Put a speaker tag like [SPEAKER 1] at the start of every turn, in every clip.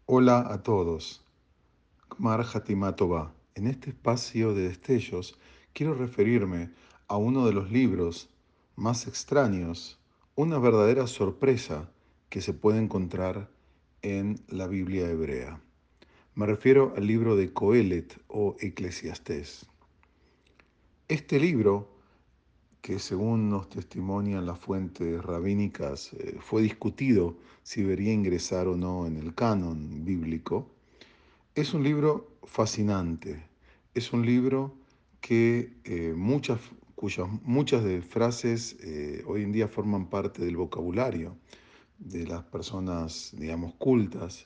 [SPEAKER 1] Hola a todos. Gmar Hatimah Tová. En este espacio de destellos quiero referirme a uno de los libros más extraños, una verdadera sorpresa que se puede encontrar en la Biblia hebrea. Me refiero al libro de Coelet o Eclesiastés. Este libro, que según nos testimonian las fuentes rabínicas, fue discutido si debería ingresar o no en el canon bíblico. Es un libro fascinante, es un libro que muchas de frases hoy en día forman parte del vocabulario de las personas, digamos, cultas,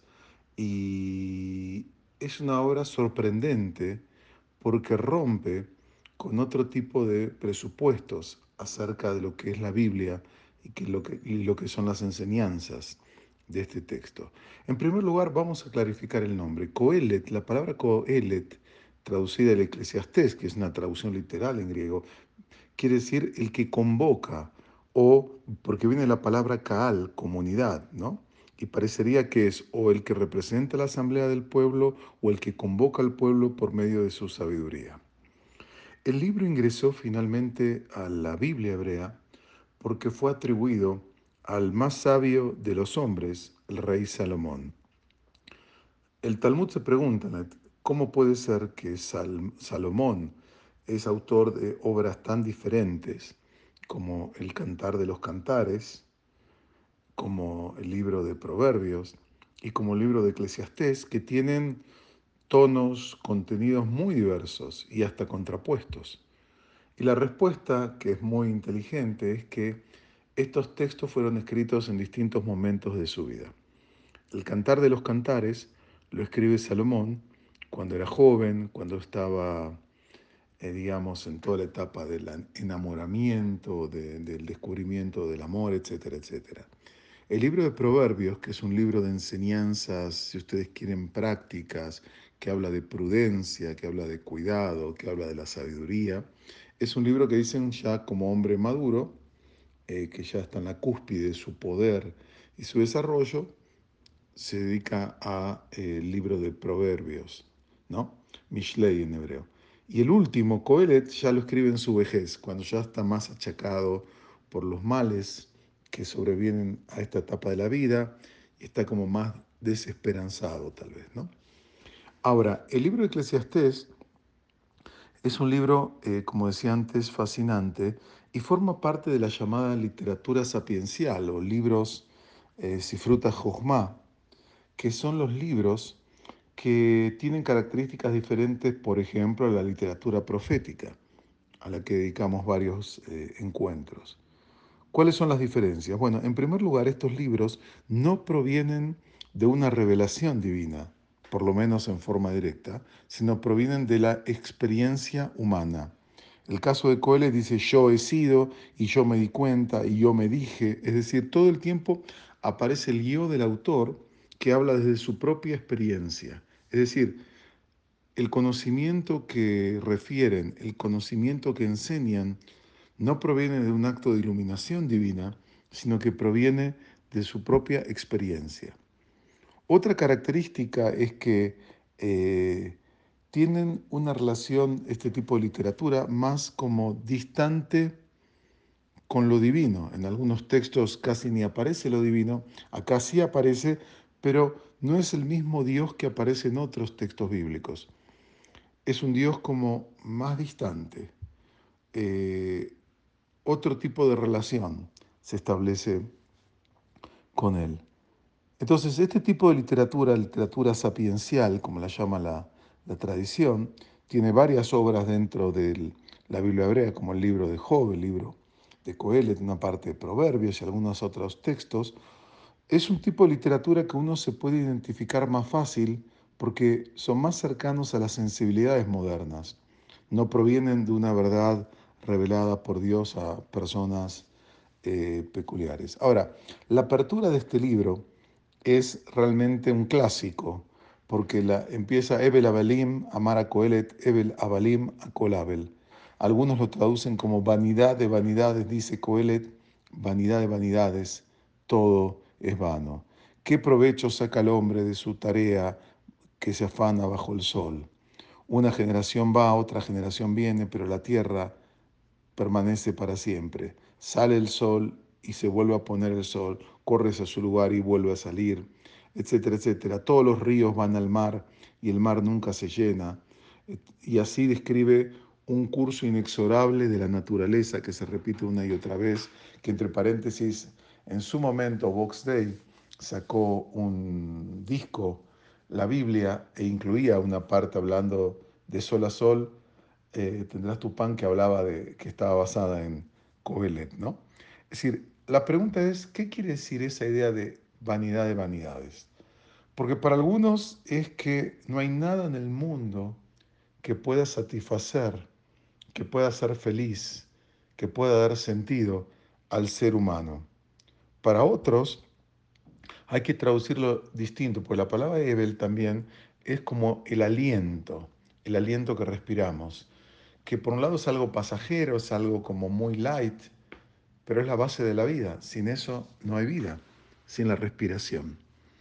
[SPEAKER 1] y es una obra sorprendente porque rompe con otro tipo de presupuestos acerca de lo que es la Biblia y lo que son las enseñanzas de este texto. En primer lugar, vamos a clarificar el nombre. Coelet, la palabra Coelet, traducida del Eclesiastés, que es una traducción literal en griego, quiere decir el que convoca, o porque viene la palabra Kaal, comunidad, ¿no? Y parecería que es o el que representa la asamblea del pueblo o el que convoca al pueblo por medio de su sabiduría. El libro ingresó finalmente a la Biblia hebrea porque fue atribuido al más sabio de los hombres, el rey Salomón. El Talmud se pregunta, ¿cómo puede ser que Salomón es autor de obras tan diferentes como el Cantar de los Cantares, como el libro de Proverbios y como el libro de Eclesiastés, que tienen tonos, contenidos muy diversos y hasta contrapuestos? Y la respuesta, que es muy inteligente, es que estos textos fueron escritos en distintos momentos de su vida. El Cantar de los Cantares lo escribe Salomón cuando era joven, cuando estaba, digamos, en toda la etapa del enamoramiento, del descubrimiento del amor, etcétera, etcétera. El libro de Proverbios, que es un libro de enseñanzas, si ustedes quieren, prácticas, que habla de prudencia, que habla de cuidado, que habla de la sabiduría, es un libro que dicen ya como hombre maduro, que ya está en la cúspide de su poder y su desarrollo, se dedica al libro de Proverbios, ¿no? Mishlei en hebreo. Y el último, Coelet, ya lo escribe en su vejez, cuando ya está más achacado por los males que sobrevienen a esta etapa de la vida y está como más desesperanzado tal vez, ¿no? Ahora, el libro de Eclesiastés es un libro, como decía antes, fascinante y forma parte de la llamada literatura sapiencial o libros Sifruta Jochma, que son los libros que tienen características diferentes, por ejemplo, a la literatura profética, a la que dedicamos varios encuentros. ¿Cuáles son las diferencias? Bueno, en primer lugar, estos libros no provienen de una revelación divina, por lo menos en forma directa, sino provienen de la experiencia humana. El caso de Coelho dice yo he sido y yo me di cuenta y yo me dije, es decir, todo el tiempo aparece el yo del autor que habla desde su propia experiencia. Es decir, el conocimiento que refieren, el conocimiento que enseñan, no proviene de un acto de iluminación divina, sino que proviene de su propia experiencia. Otra característica es que tienen una relación, este tipo de literatura, más como distante con lo divino. En algunos textos casi ni aparece lo divino, acá sí aparece, pero no es el mismo Dios que aparece en otros textos bíblicos. Es un Dios como más distante. Eh, Otro tipo de relación se establece con él. Entonces, este tipo de literatura, literatura sapiencial, como la llama la tradición, tiene varias obras dentro de la Biblia hebrea, como el libro de Job, el libro de Coelet, una parte de Proverbios y algunos otros textos. Es un tipo de literatura que uno se puede identificar más fácil porque son más cercanos a las sensibilidades modernas. No provienen de una verdad revelada por Dios a personas peculiares. Ahora, la apertura de este libro es realmente un clásico, porque empieza Ebel Abalim, Amar a Coelet, Ebel Abalim, a Colabel. Algunos lo traducen como vanidad de vanidades, dice Coelet, vanidad de vanidades, todo es vano. ¿Qué provecho saca el hombre de su tarea que se afana bajo el sol? Una generación va, otra generación viene, pero la tierra permanece para siempre. Sale el sol y se vuelve a poner el sol, corres a su lugar y vuelve a salir, etcétera, etcétera. Todos los ríos van al mar y el mar nunca se llena. Y así describe un curso inexorable de la naturaleza que se repite una y otra vez, que entre paréntesis, en su momento Vox Day sacó un disco, la Biblia, e incluía una parte hablando de sol a sol, tendrás tu pan, que hablaba de que estaba basada en Coelet, ¿no? Es decir, la pregunta es, ¿qué quiere decir esa idea de vanidad de vanidades? Porque para algunos es que no hay nada en el mundo que pueda satisfacer, que pueda ser feliz, que pueda dar sentido al ser humano. Para otros hay que traducirlo distinto, pues la palabra Ebel también es como el aliento que respiramos, que por un lado es algo pasajero, es algo como muy light, pero es la base de la vida. Sin eso no hay vida, sin la respiración.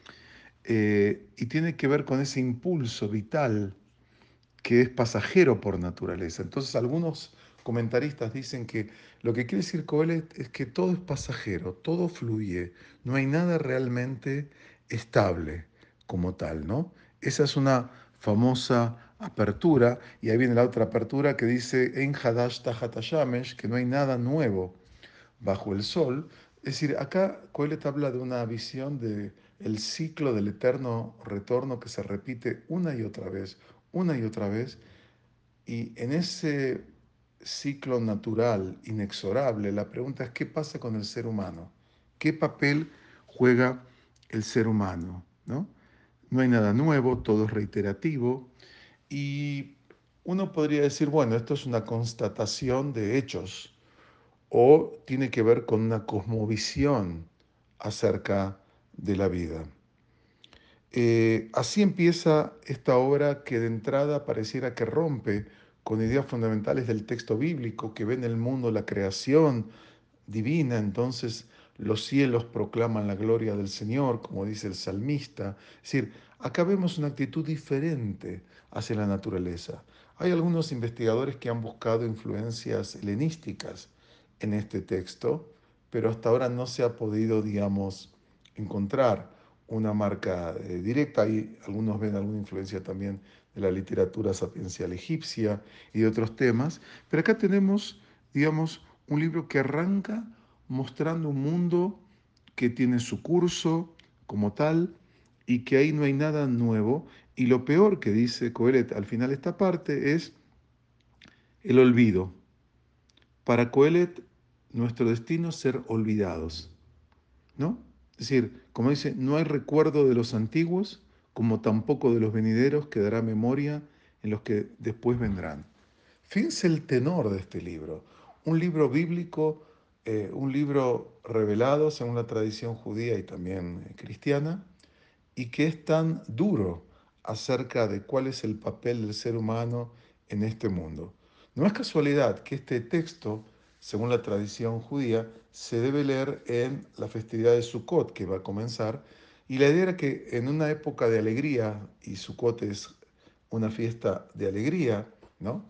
[SPEAKER 1] Y tiene que ver con ese impulso vital que es pasajero por naturaleza. Entonces algunos comentaristas dicen que lo que quiere decir Coelet es que todo es pasajero, todo fluye, no hay nada realmente estable como tal, ¿no? Esa es una famosa apertura, y ahí viene la otra apertura que dice En Hadash Tahat Hashamesh, que no hay nada nuevo bajo el sol. Es decir, acá Coelet habla de una visión de el ciclo del eterno retorno que se repite una y otra vez, y en ese ciclo natural, inexorable, la pregunta es, ¿qué pasa con el ser humano? ¿Qué papel juega el ser humano? ¿No? No hay nada nuevo, todo es reiterativo, y uno podría decir, bueno, esto es una constatación de hechos, o tiene que ver con una cosmovisión acerca de la vida. Así empieza esta obra, que de entrada pareciera que rompe con ideas fundamentales del texto bíblico, que ve en el mundo la creación divina. Entonces los cielos proclaman la gloria del Señor, como dice el salmista. Es decir, acá vemos una actitud diferente hacia la naturaleza. Hay algunos investigadores que han buscado influencias helenísticas en este texto, pero hasta ahora no se ha podido, digamos, encontrar una marca directa. Y algunos ven alguna influencia también de la literatura sapiencial egipcia y de otros temas. Pero acá tenemos, digamos, un libro que arranca mostrando un mundo que tiene su curso como tal, y que ahí no hay nada nuevo. Y lo peor que dice Coelet al final de esta parte es el olvido. Para Coelet, nuestro destino es ser olvidados, ¿no? Es decir, como dice, no hay recuerdo de los antiguos, como tampoco de los venideros quedará memoria en los que después vendrán. Fíjense el tenor de este libro. Un libro bíblico, un libro revelado según la tradición judía y también cristiana, y que es tan duro acerca de cuál es el papel del ser humano en este mundo. No es casualidad que este texto, según la tradición judía, se debe leer en la festividad de Sukkot, que va a comenzar, y la idea era que en una época de alegría, y Sukkot es una fiesta de alegría, ¿no?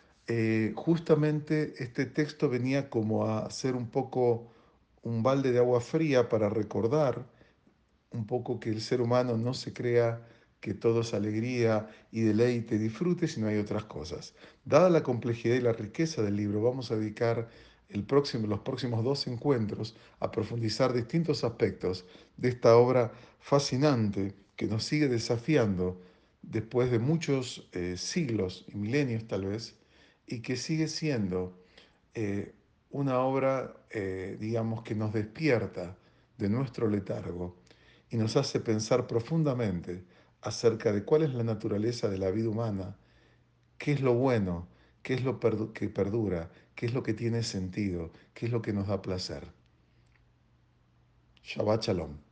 [SPEAKER 1] Justamente este texto venía como a ser un poco un balde de agua fría para recordar un poco que el ser humano no se crea que todo es alegría y deleite, disfrute, sino hay otras cosas. Dada la complejidad y la riqueza del libro, vamos a dedicar los próximos dos encuentros a profundizar distintos aspectos de esta obra fascinante, que nos sigue desafiando después de muchos siglos y milenios tal vez, y que sigue siendo eh, una obra, digamos, que nos despierta de nuestro letargo y nos hace pensar profundamente acerca de cuál es la naturaleza de la vida humana, qué es lo bueno, qué es lo que perdura, qué es lo que tiene sentido, qué es lo que nos da placer. Shabbat Shalom.